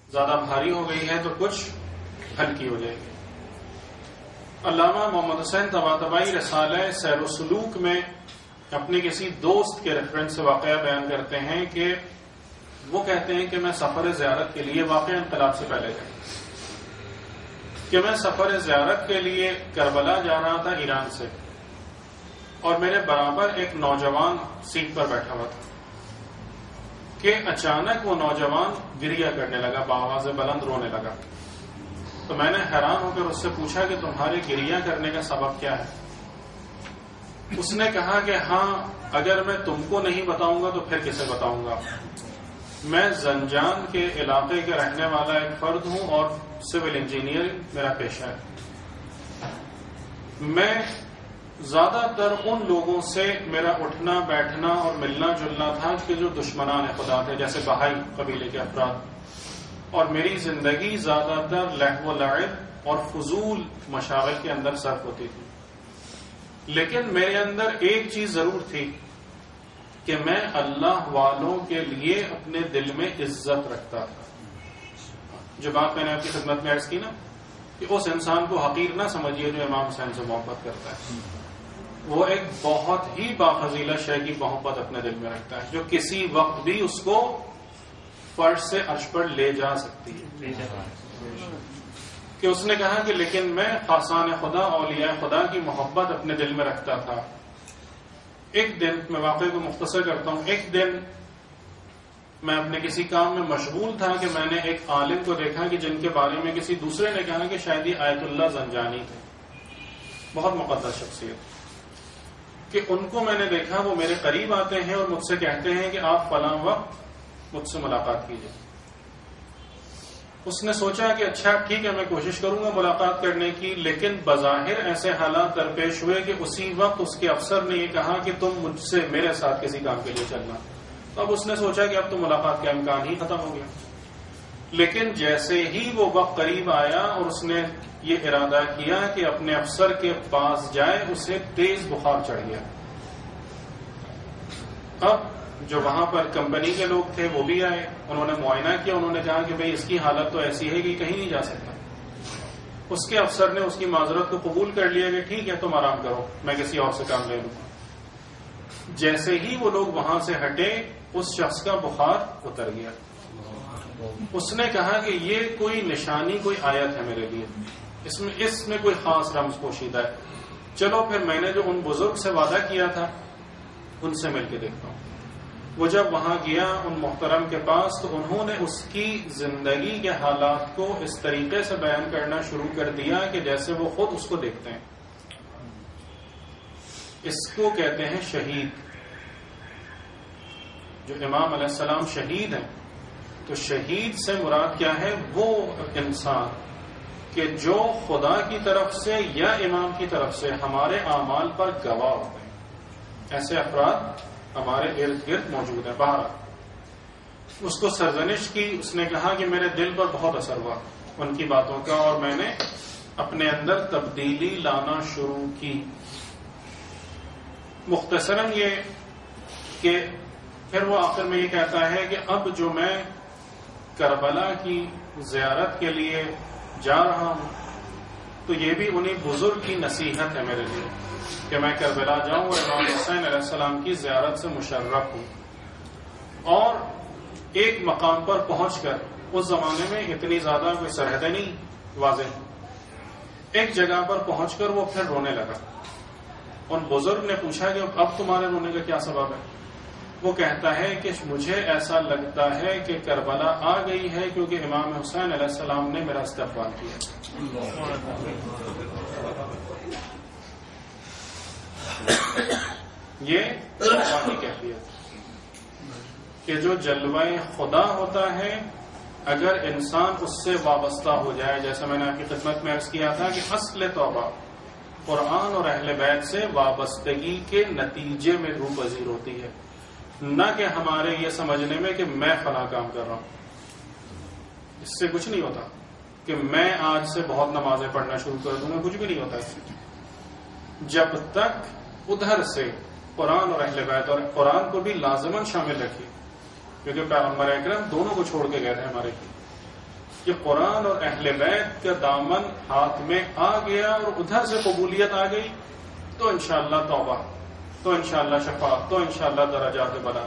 زیادہ بھاری ہو گئی ہے تو کچھ ہلکی ہو جائے گی۔ علامہ محمد حسین طباطبائی رسالہ سیر و سلوک میں اپنے کسی دوست کے ریفرنس سے واقعہ بیان کرتے ہیں کہ وہ کہتے ہیں کہ میں سفر زیارت کے لیے، واقعہ انقلاب سے پہلے گئے، کہ میں سفر زیارت کے لیے کربلا جا رہا تھا ایران سے، اور میرے برابر ایک نوجوان سیٹ پر بیٹھا ہوا تھا کہ اچانک وہ نوجوان گریہ کرنے لگا، بآواز بلند رونے لگا۔ تو میں نے حیران ہو کر اس سے پوچھا کہ تمہارے گریہ کرنے کا سبب کیا ہے؟ اس نے کہا کہ ہاں، اگر میں تم کو نہیں بتاؤں گا تو پھر کسے بتاؤں گا؟ میں زنجان کے علاقے کے رہنے والا ایک فرد ہوں اور سول انجینئرنگ میرا پیشہ ہے۔ میں زیادہ تر ان لوگوں سے میرا اٹھنا بیٹھنا اور ملنا جلنا تھا کہ جو دشمنان خدا تھے، جیسے بہائی قبیلے کے افراد، اور میری زندگی زیادہ تر لہو و لعب اور فضول مشاغل کے اندر صرف ہوتی تھی۔ لیکن میرے اندر ایک چیز ضرور تھی کہ میں اللہ والوں کے لیے اپنے دل میں عزت رکھتا تھا۔ جو بات میں نے آپ کی خدمت میں عرض کی نا کہ اس انسان کو حقیر نہ سمجھیے جو امام حسین سے محبت کرتا ہے، وہ ایک بہت ہی بافضیلہ شے کی محبت اپنے دل میں رکھتا ہے جو کسی وقت بھی اس کو فرش سے عرش پر لے جا سکتی ہے۔ کہ اس نے کہا کہ لیکن میں خاصان خدا، اولیاء خدا کی محبت اپنے دل میں رکھتا تھا۔ ایک دن، میں واقعے کو مختصر کرتا ہوں، ایک دن میں اپنے کسی کام میں مشغول تھا کہ میں نے ایک عالم کو دیکھا کہ جن کے بارے میں کسی دوسرے نے کہا کہ شاید یہ آیت اللہ زنجانی تھے، بہت مقدس شخصیت، کہ ان کو میں نے دیکھا وہ میرے قریب آتے ہیں اور مجھ سے کہتے ہیں کہ آپ فلاں وقت مجھ سے ملاقات کیجیے۔ اس نے سوچا کہ اچھا ٹھیک ہے، میں کوشش کروں گا ملاقات کرنے کی، لیکن بظاہر ایسے حالات درپیش ہوئے کہ اسی وقت اس کے افسر نے یہ کہا کہ تم مجھ سے میرے ساتھ کسی کام کے لیے چلنا۔ تو اب اس نے سوچا کہ اب تو ملاقات کا امکان ہی ختم ہو گیا۔ لیکن جیسے ہی وہ وقت قریب آیا اور اس نے یہ ارادہ کیا کہ اپنے افسر کے پاس جائے، اسے تیز بخار چڑھ گیا۔ اب جو وہاں پر کمپنی کے لوگ تھے وہ بھی آئے، انہوں نے معائنہ کیا، انہوں نے کہا کہ بھئی اس کی حالت تو ایسی ہے کہ کہیں نہیں جا سکتا۔ اس کے افسر نے اس کی معذرت کو قبول کر لیا کہ ٹھیک ہے تم آرام کرو، میں کسی اور سے کام لے لوں۔ جیسے ہی وہ لوگ وہاں سے ہٹے، اس شخص کا بخار اتر گیا۔ اس نے کہا کہ یہ کوئی نشانی، کوئی آیت ہے میرے لیے، اس میں کوئی خاص رمز پوشیدہ ہے، چلو پھر میں نے جو ان بزرگ سے وعدہ کیا تھا ان سے مل کے دیکھتا ہوں۔ وہ جب وہاں گیا ان محترم کے پاس، تو انہوں نے اس کی زندگی کے حالات کو اس طریقے سے بیان کرنا شروع کر دیا کہ جیسے وہ خود اس کو دیکھتے ہیں۔ اس کو کہتے ہیں شہید۔ جو امام علیہ السلام شہید ہیں، تو شہید سے مراد کیا ہے؟ وہ انسان کہ جو خدا کی طرف سے یا امام کی طرف سے ہمارے اعمال پر گواہ ہوتے ہیں۔ ایسے افراد ہمارے ارد گرد موجود ہیں۔ باہر اس کو سرزنش کی، اس نے کہا کہ میرے دل پر بہت اثر ہوا ان کی باتوں کا، اور میں نے اپنے اندر تبدیلی لانا شروع کی۔ مختصراً یہ کہ پھر وہ آخر میں یہ کہتا ہے کہ اب جو میں کربلا کی زیارت کے لیے جا رہا ہوں، تو یہ بھی انہی بزرگ کی نصیحت ہے میرے لیے کہ میں کربلا جاؤں اور امام حسین علیہ السلام کی زیارت سے مشرف ہوں۔ اور ایک مقام پر پہنچ کر، اس زمانے میں اتنی زیادہ کوئی سرحدیں نہیں واضح، ایک جگہ پر پہنچ کر وہ پھر رونے لگا۔ ان بزرگ نے پوچھا کہ اب تمہارے رونے کا کیا سبب ہے؟ وہ کہتا ہے کہ مجھے ایسا لگتا ہے کہ کربلا آ گئی ہے کیونکہ امام حسین علیہ السلام نے میرا استقبال کیا۔ یہ واقعی کیفیت کہ جو جلوہ خدا ہوتا ہے، اگر انسان اس سے وابستہ ہو جائے، جیسا میں نے آپ کی خدمت میں عرض کیا تھا کہ اصل توبہ قرآن اور اہل بیت سے وابستگی کے نتیجے میں روح پذیر ہوتی ہے، نہ کہ ہمارے یہ سمجھنے میں کہ میں فلاں کام کر رہا ہوں۔ اس سے کچھ نہیں ہوتا کہ میں آج سے بہت نمازیں پڑھنا شروع کر دوں گا، کچھ بھی نہیں ہوتا اس سے، جب تک ادھر سے قرآن اور اہل بیت، اور قرآن کو بھی لازماً شامل رکھیے کیونکہ پیغمبر اکرم دونوں کو چھوڑ کے گئے تھے ہمارے، کہ قرآن اور اہل بیت کا دامن ہاتھ میں آ گیا اور ادھر سے قبولیت آ گئی تو انشاءاللہ توبہ، تو انشاءاللہ شفاعت، تو انشاءاللہ درجات بلا۔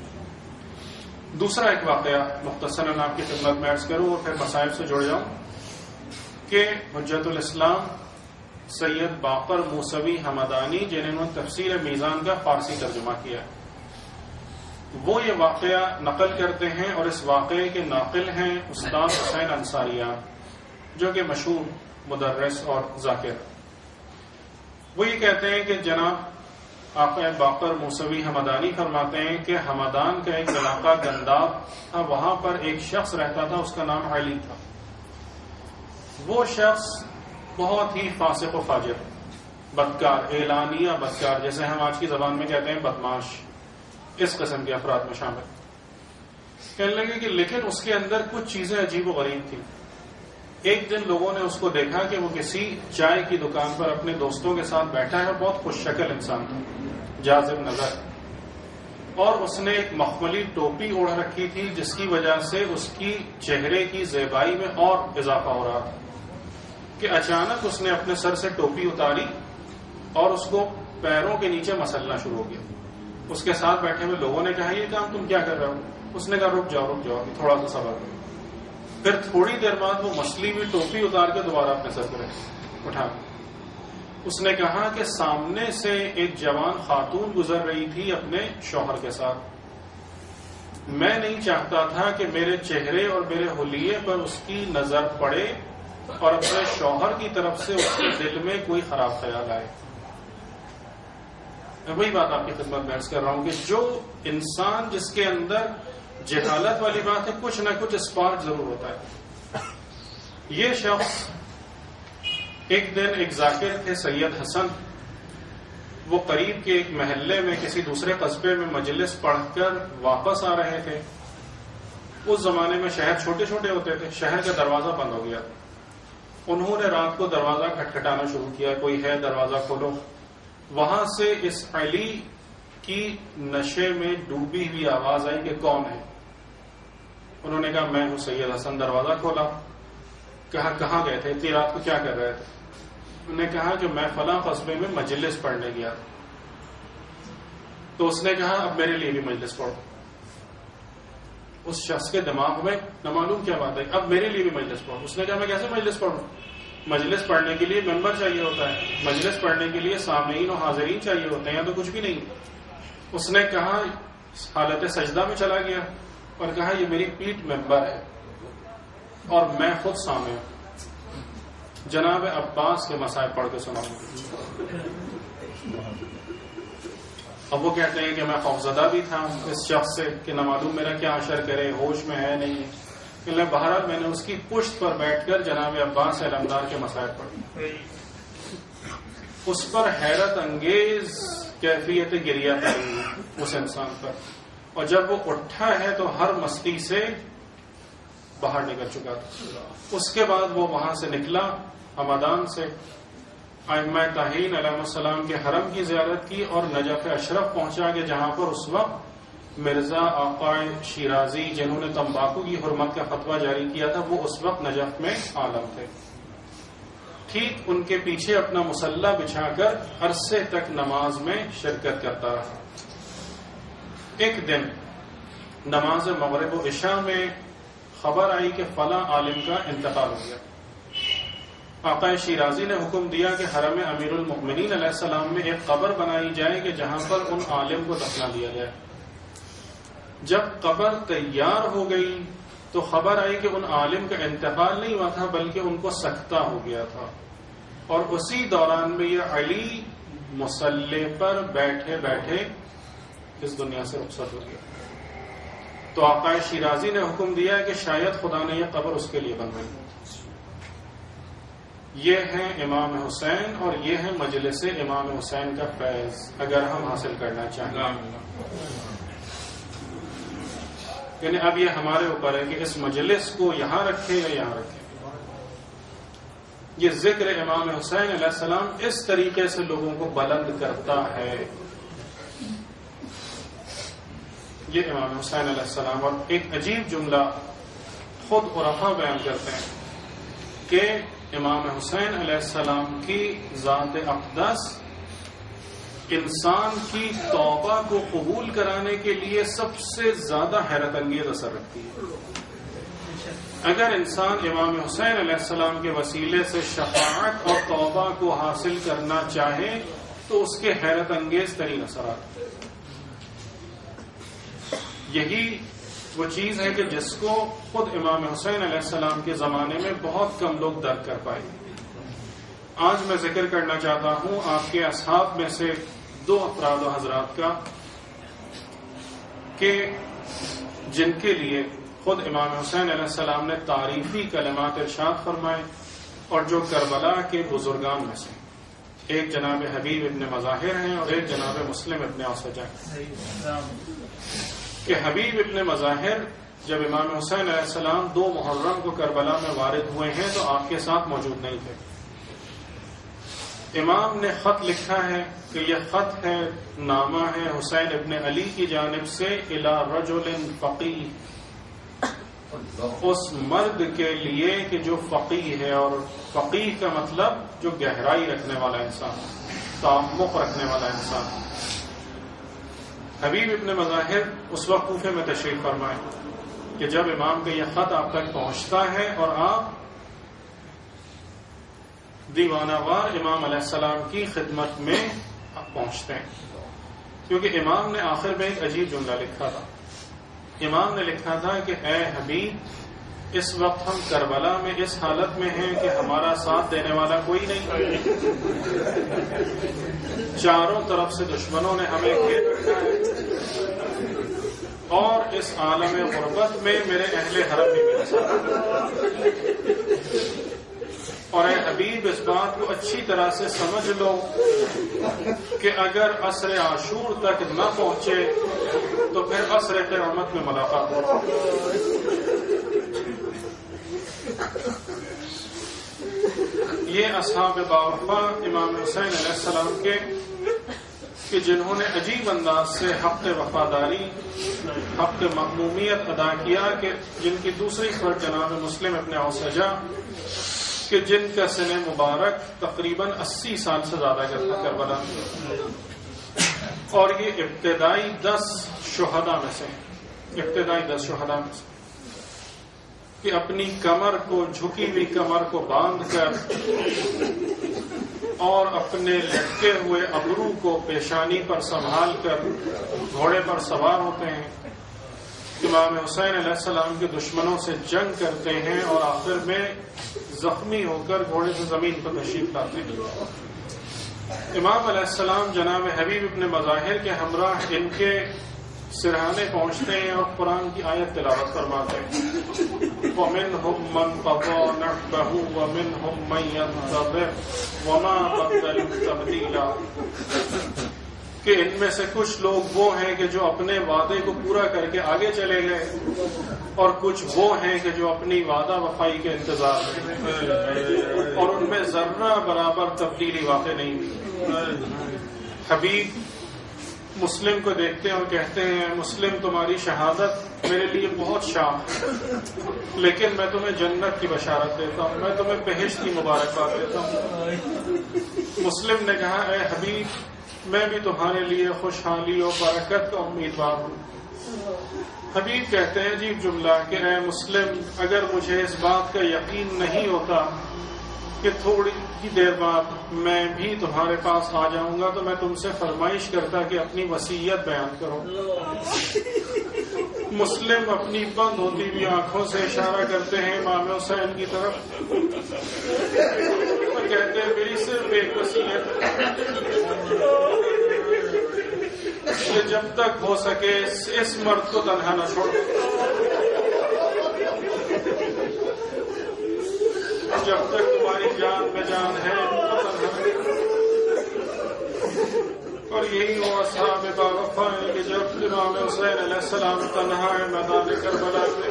دوسرا ایک واقعہ مختصراً آپ کی خدمت میں عرض کروں اور پھر مسائل سے جڑ جاؤں کہ حجت الاسلام سید باقر موسوی حمدانی جنہوں نے تفسیر میزان کا فارسی ترجمہ کیا، وہ یہ واقعہ نقل کرتے ہیں اور اس واقعے کے ناقل ہیں استاد حسین انصاریان جو کہ مشہور مدرس اور ذاکر۔ وہ یہ کہتے ہیں کہ جناب آقا باقر موسوی حمدانی فرماتے ہیں کہ حمدان کا ایک علاقہ گنداب تھا، وہاں پر ایک شخص رہتا تھا، اس کا نام علی تھا۔ وہ شخص بہت ہی فاسق و فاجر، بدکار، اعلانیہ بدکار، جیسے ہم آج کی زبان میں کہتے ہیں بدماش، اس قسم کے افراد میں شامل۔ کہنے لگے کہ لیکن اس کے اندر کچھ چیزیں عجیب و غریب تھیں۔ ایک دن لوگوں نے اس کو دیکھا کہ وہ کسی چائے کی دکان پر اپنے دوستوں کے ساتھ بیٹھا ہے، بہت خوش شکل انسان تھا، جاذب نظر، اور اس نے ایک مخملی ٹوپی اوڑھ رکھی تھی جس کی وجہ سے اس کی چہرے کی زیبائی میں اور اضافہ ہو رہا تھا کہ اچانک اس نے اپنے سر سے ٹوپی اتاری اور اس کو پیروں کے نیچے مسلنا شروع ہو گیا۔ اس کے ساتھ بیٹھے ہوئے لوگوں نے کہا یہ کام تم کیا کر رہے ہو؟ اس نے کہا رک جاؤ تھوڑا سا صبر کرو۔ پھر تھوڑی دیر بعد وہ مسلی ہوئی ٹوپی اتار کے دوبارہ اپنے سر پر اٹھا۔ اس نے کہا کہ سامنے سے ایک جوان خاتون گزر رہی تھی اپنے شوہر کے ساتھ، میں نہیں چاہتا تھا کہ میرے چہرے اور میرے حلیے پر اس کی نظر پڑے اور اپنے شوہر کی طرف سے اس کے دل میں کوئی خراب خیال آئے۔ میں وہی بات آپ کی خدمت میں عرض کر رہا ہوں کہ جو انسان جس کے اندر جہالت والی بات ہے، کچھ نہ کچھ اسپارک ضرور ہوتا ہے۔ یہ شخص ایک دن ایک ذاکر تھے سید حسن، وہ قریب کے ایک محلے میں کسی دوسرے قصبے میں مجلس پڑھ کر واپس آ رہے تھے۔ اس زمانے میں شہر چھوٹے چھوٹے ہوتے تھے، شہر کا دروازہ بند ہو گیا۔ انہوں نے رات کو دروازہ کھٹکھٹانا شروع کیا، کوئی ہے دروازہ کھولو۔ وہاں سے اس علی کی نشے میں ڈوبی ہوئی آواز آئی کہ کون ہے؟ انہوں نے کہا میں ہوں سید حسن۔ دروازہ کھولا، کہا کہاں گئے تھے اتنی رات کو، کیا کر رہے تھے؟ انہوں نے کہا کہ میں فلاں قصبے میں مجلس پڑھنے گیا تھا۔ تو اس نے کہا اب میرے لیے بھی مجلس پڑھو۔ اس شخص کے دماغ میں نہ معلوم کیا بات ہے، اب میرے لیے بھی مجلس پڑھو۔ اس نے کہا میں کیسے مجلس پڑھوں؟ مجلس پڑھنے کے لیے ممبر چاہیے ہوتا ہے، مجلس پڑھنے کے لیے سامعین و حاضرین چاہیے ہوتے ہیں، یا تو کچھ بھی نہیں۔ اس نے کہا حالت سجدہ میں چلا گیا اور کہا یہ میری پیٹھ ممبر ہے اور میں خود سامع ہوں، جناب عباس کے مسائل پڑھ کے سناؤں۔ اب وہ کہتے ہیں کہ میں خوفزدہ بھی تھا اس شخص سے کہ نہ معلوم میرا کیا اشر کرے، ہوش میں ہے نہیں ہے۔ بہرحال میں نے اس کی پشت پر بیٹھ کر جناب عباس علمدار کے مسائل پڑھے۔ اس پر حیرت انگیز کیفیت گریہ پڑی اس انسان پر، اور جب وہ اٹھا ہے تو ہر مستی سے باہر نکل چکا تھا۔ اس کے بعد وہ وہاں سے نکلا، حمدان سے ائمہ طاہرین علیہ السلام کے حرم کی زیارت کی اور نجف اشرف پہنچا کہ جہاں پر اس وقت مرزا آقا شیرازی جنہوں نے تمباکو کی حرمت کا فتویٰ جاری کیا تھا، وہ اس وقت نجف میں عالم تھے۔ ٹھیک ان کے پیچھے اپنا مسلح بچھا کر عرصے تک نماز میں شرکت کرتا رہا۔ ایک دن نماز مغرب و عشاء میں خبر آئی کہ فلاں عالم کا انتقال ہو گیا۔ آقا شیرازی نے حکم دیا کہ حرم امیر المؤمنین علیہ السلام میں ایک قبر بنائی جائے کہ جہاں پر ان عالم کو دفنا دیا جائے۔ جب قبر تیار ہو گئی تو خبر آئی کہ ان عالم کا انتقال نہیں ہوا تھا بلکہ ان کو سکتہ ہو گیا تھا، اور اسی دوران میں یہ علی مصلی پر بیٹھے بیٹھے اس دنیا سے رخصت ہو گیا۔ تو آقا شیرازی نے حکم دیا کہ شاید خدا نے یہ قبر اس کے لیے بنوائی۔ یہ ہے امام حسین اور یہ ہے مجلس امام حسین کا فیض اگر ہم حاصل کرنا چاہیں۔ یعنی اب یہ ہمارے اوپر ہے کہ اس مجلس کو یہاں رکھیں یا یہاں رکھیں۔ یہ ذکر امام حسین علیہ السلام اس طریقے سے لوگوں کو بلند کرتا ہے۔ یہ امام حسین علیہ السلام، اور ایک عجیب جملہ خود عرفا بیان کرتے ہیں کہ امام حسین علیہ السلام کی ذات اقدس انسان کی توبہ کو قبول کرانے کے لیے سب سے زیادہ حیرت انگیز اثر رکھتی ہے. اگر انسان امام حسین علیہ السلام کے وسیلے سے شفاعت اور توبہ کو حاصل کرنا چاہے تو اس کے حیرت انگیز ترین اثرات. یہی وہ چیز ہے کہ جس کو خود امام حسین علیہ السلام کے زمانے میں بہت کم لوگ درک کر پائے. آج میں ذکر کرنا چاہتا ہوں آپ کے اصحاب میں سے 2 افراد و حضرات کا کہ جن کے لیے خود امام حسین علیہ السلام نے تعریفی کلمات ارشاد فرمائے اور جو کربلا کے بزرگان میں سے ایک جناب حبیب ابن مظاہر ہیں اور ایک جناب مسلم ابن اوسجہ ہیں. کہ حبیب ابن مظاہر جب امام حسین علیہ السلام 2 محرم کو کربلا میں وارد ہوئے ہیں تو آپ کے ساتھ موجود نہیں تھے. امام نے خط لکھا ہے کہ یہ خط ہے، نامہ ہے حسین ابن علی کی جانب سے الی رجل فقیہ، اس مرد کے لیے کہ جو فقیہ ہے. اور فقیہ کا مطلب جو گہرائی رکھنے والا انسان، تعمق رکھنے والا انسان. حبیب ابن مظاہر اس وقت کوفے میں تشریف فرمائے کہ جب امام کا یہ خط آپ تک پہنچتا ہے اور آپ دیوانہ وار امام علیہ السلام کی خدمت میں پہنچتے ہیں. کیونکہ امام نے آخر میں ایک عجیب جملہ لکھا تھا. امام نے لکھا تھا کہ اے حبیب، اس وقت ہم کربلا میں اس حالت میں ہیں کہ ہمارا ساتھ دینے والا کوئی نہیں. چاروں طرف سے دشمنوں نے ہمیں گھیر رکھا ہے اور اس عالم غربت میں میرے اہل حرم بھی میرے ساتھ. اور اے حبیب، اس بات کو اچھی طرح سے سمجھ لو کہ اگر عصر عاشور تک نہ پہنچے تو پھر عصر قیامت میں ملاقات ہو. یہ اصحاب باوفا امام حسین علیہ السلام کے کہ جنہوں نے عجیب انداز سے حق وفاداری، حق مأمومیت ادا کیا، کہ جن کی دوسری فرد جناب مسلم ابن اوسجہ کہ جن کا سن مبارک تقریباً 80 سال سے زیادہ کربلا، اور یہ ابتدائی 10 شہداء میں سے کہ اپنی کمر کو، جھکی ہوئی کمر کو باندھ کر اور اپنے لٹکے ہوئے ابرو کو پیشانی پر سنبھال کر گھوڑے پر سوار ہوتے ہیں. امام حسین علیہ السلام کے دشمنوں سے جنگ کرتے ہیں اور آخر میں زخمی ہو کر گھوڑے سے زمین پر تشریف لاتے ہیں. امام علیہ السلام جناب حبیب ابن مظاہر کے ہمراہ ان کے سرہانے پہنچتے ہیں اور قرآن کی آیت تلاوت فرماتے ہیں. وَمِنْهُمْ مَنْ قَضَى نَحْبَهُ وَمِنْهُمْ مَنْ يَنْتَظِرُ وَمَا بَدَّلُوا تَبْدِيلًا. کہ ان میں سے کچھ لوگ وہ ہیں کہ جو اپنے وعدے کو پورا کر کے آگے چلے گئے، اور کچھ وہ ہیں کہ جو اپنی وعدہ وفائی کے انتظار میں، اور ان میں ذرہ برابر تبدیلی واقع نہیں ہوئی. حبیب مسلم کو دیکھتے ہیں اور کہتے ہیں مسلم تمہاری شہادت میرے لیے بہت شام ہے، لیکن میں تمہیں جنت کی بشارت دیتا ہوں، میں تمہیں بہشت کی مبارکباد دیتا ہوں. مسلم نے کہا اے حبیب، میں بھی تمہارے لیے خوشحالی اور برکت کا امیدوار ہوں. حبیب کہتے ہیں عجیب جملہ کہ اے مسلم، اگر مجھے اس بات کا یقین نہیں ہوتا کہ تھوڑی ہی دیر بعد میں بھی تمہارے پاس آ جاؤں گا تو میں تم سے فرمائش کرتا کہ اپنی وصیت بیان کرو. مسلم اپنی بند ہوتی ہوئی آنکھوں سے اشارہ کرتے ہیں امام حسین کی طرف اور کہتے ہیں میری صرف ایک وصیت کہ جب تک ہو سکے اس مرد کو تنہا نہ چھوڑو، جب تک تمہاری جان میں جان ہے اور یہی وہ اصحاب باوفا ہے کہ جب امام حسین علیہ السلام تنہا ہے میدان کربلا میں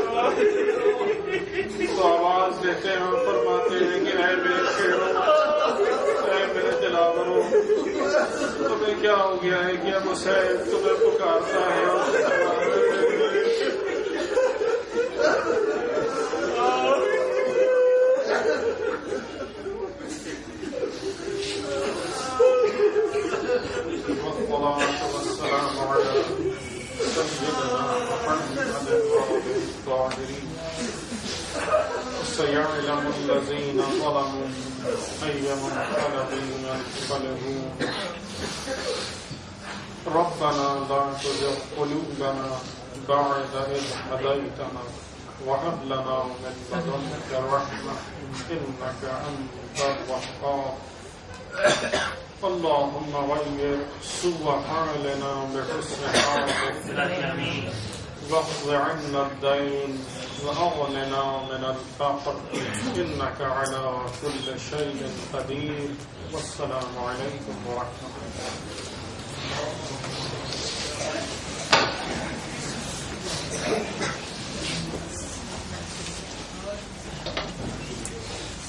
تو آواز دیتے ہیں اور فرماتے ہیں کہ اے میرے شیروں، اے میرے دلاوروں، تمہیں کیا ہو گیا ہے کہ اب حسین تمہیں پکارتا ہے اور سيعلم الذين ظلموا أي منقلب ينقلبون ربنا لا تزغ قلوبنا بعد إذ هديتنا وهب لنا من لدنك رحمة إنك أنت الوهاب اللهم غير سوء حالنا بحسن حالك واقض عنا الدين وأغننا من الفقر إنك على كل شيء قدير والسلام عليكم ورحمة الله.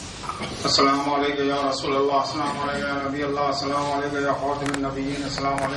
السلام علیکم یا رسول اللہ، السلام علیکم یا نبی اللہ، السلام علیکم یا خاتم النبیین، السلام علیکم